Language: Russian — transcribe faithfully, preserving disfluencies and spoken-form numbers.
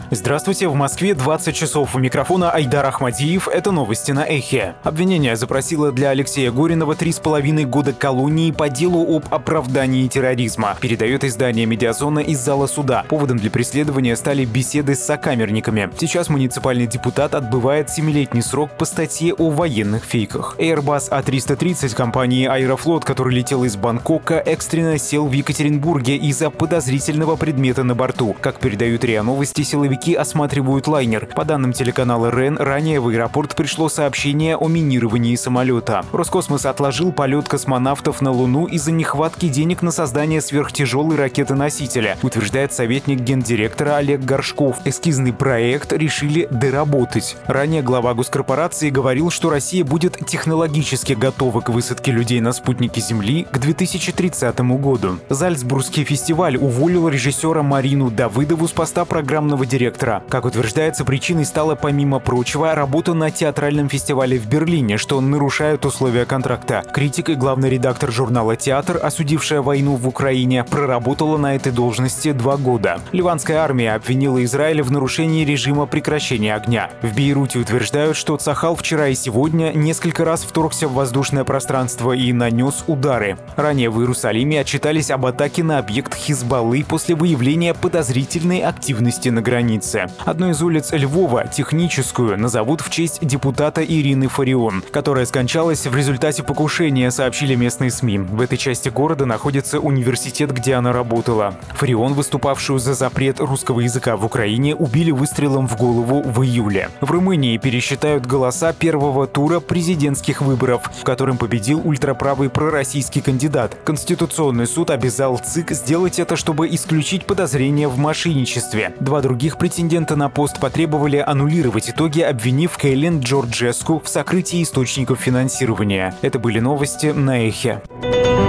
Здравствуйте, в Москве двадцать часов. У микрофона Айдар Ахмадиев. Это новости на Эхе. Обвинение запросило для Алексея Горинова три с половиной года колонии по делу об оправдании терроризма. Передает издание «Медиазона» из зала суда. Поводом для преследования стали беседы с сокамерниками. Сейчас муниципальный депутат отбывает семилетний срок по статье о военных фейках. Airbus А триста тридцать компании «Аэрофлот», который летел из Бангкока, экстренно сел в Екатеринбурге из-за подозрительного предмета на борту. Как передают РИА Новости, силовики осматривают лайнер. По данным телеканала РЕН, ранее в аэропорт пришло сообщение о минировании самолета. Роскосмос отложил полет космонавтов на Луну из-за нехватки денег на создание сверхтяжелой ракеты-носителя, утверждает советник гендиректора Олег Горшков. Эскизный проект решили доработать. Ранее глава госкорпорации говорил, что Россия будет технологически готова к высадке людей на спутнике Земли к две тысячи тридцатому году. Зальцбургский фестиваль уволил режиссера Марину Давыдову с поста программного директора. Как утверждается, причиной стала, помимо прочего, работа на театральном фестивале в Берлине, что нарушает условия контракта. Критик и главный редактор журнала «Театр», осудившая войну в Украине, проработала на этой должности два года. Ливанская армия обвинила Израиль в нарушении режима прекращения огня. В Бейруте утверждают, что Цахал вчера и сегодня несколько раз вторгся в воздушное пространство и нанес удары. Ранее в Иерусалиме отчитались об атаке на объект Хизбаллы после выявления подозрительной активности на границе. Одной из улиц Львова, Техническую, назовут в честь депутата Ирины Фарион, которая скончалась в результате покушения, сообщили местные СМИ. В этой части города находится университет, где она работала. Фарион, выступавшую за запрет русского языка в Украине, убили выстрелом в голову в июле. В Румынии пересчитают голоса первого тура президентских выборов, в котором победил ультраправый пророссийский кандидат. Конституционный суд обязал ЦИК сделать это, чтобы исключить подозрения в мошенничестве. Два других претендента на пост потребовали аннулировать итоги, обвинив Кэлен Джорджеску в сокрытии источников финансирования. Это были новости на Эхе.